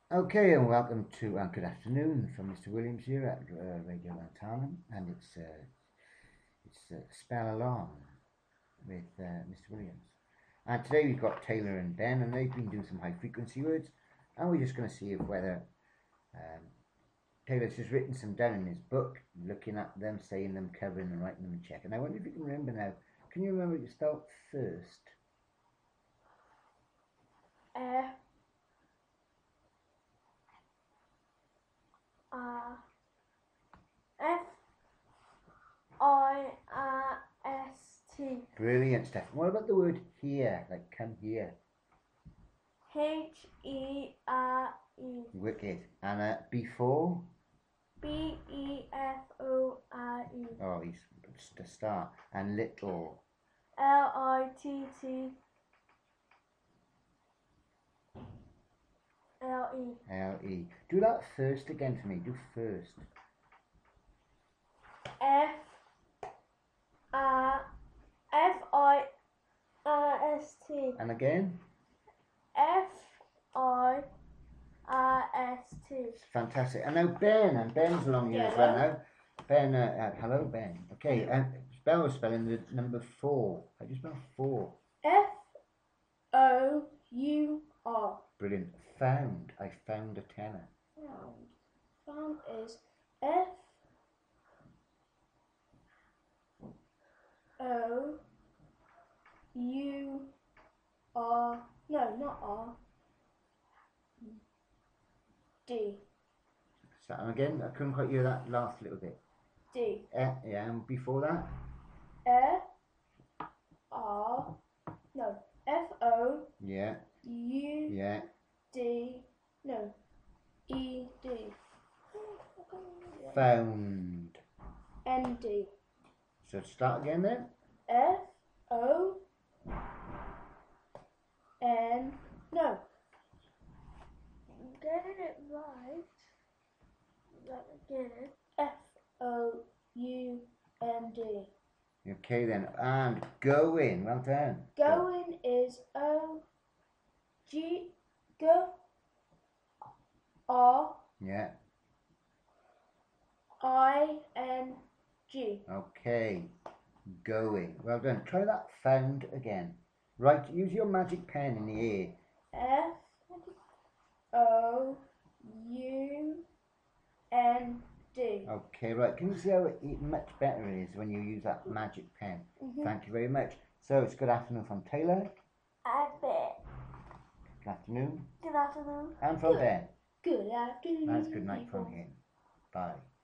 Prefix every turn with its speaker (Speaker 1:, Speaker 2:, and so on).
Speaker 1: Okay, and welcome to good afternoon from Mr. Williams here at Radio Lantarnum, and it's Spell Alarm with Mr. Williams. And today we've got Taylor and Ben, and they've been doing some high frequency words, and we're just going to see if whether Taylor's just written some down in his book, looking at them, saying them, covering them, writing them, and checking. I wonder if you can remember now. Can you remember what you spelled first?
Speaker 2: First.
Speaker 1: Brilliant stuff. What about the word here, like come here?
Speaker 2: Here.
Speaker 1: Wicked. And before?
Speaker 2: Before.
Speaker 1: Oh, he's just a star. And little?
Speaker 2: Little.
Speaker 1: L-E. Do that first again for me. Do first.
Speaker 2: First.
Speaker 1: And again?
Speaker 2: First.
Speaker 1: Fantastic. And now Ben. And Ben's along here as well now. Ben, hello Ben. Okay, Spell was spelling the number 4. How do you spell 4?
Speaker 2: Four.
Speaker 1: Brilliant. Found. I found a tenner.
Speaker 2: Found is Four. No, not R. D.
Speaker 1: So, and again, I couldn't quite hear that last little bit.
Speaker 2: D.
Speaker 1: Yeah, and before that?
Speaker 2: F-O.
Speaker 1: Yeah.
Speaker 2: U.
Speaker 1: Yeah.
Speaker 2: D. No. E-D.
Speaker 1: Found.
Speaker 2: N-D.
Speaker 1: So start again then.
Speaker 2: F-O-N. No. I'm getting it right. Let me get it. F-O-U-N-D.
Speaker 1: Okay then, and going. Well done.
Speaker 2: Going is O-G. R.
Speaker 1: Yeah.
Speaker 2: I-N-G.
Speaker 1: Okay. Going. Well done. Try that found again. Right, use your magic pen in the air.
Speaker 2: F-O-U-N-D.
Speaker 1: Okay, right. Can you see how much better it is when you use that magic pen? Thank you very much. So it's good afternoon from Taylor. Good afternoon.
Speaker 2: Good afternoon.
Speaker 1: And from Ben.
Speaker 2: Good afternoon.
Speaker 1: That's good night from him. Bye.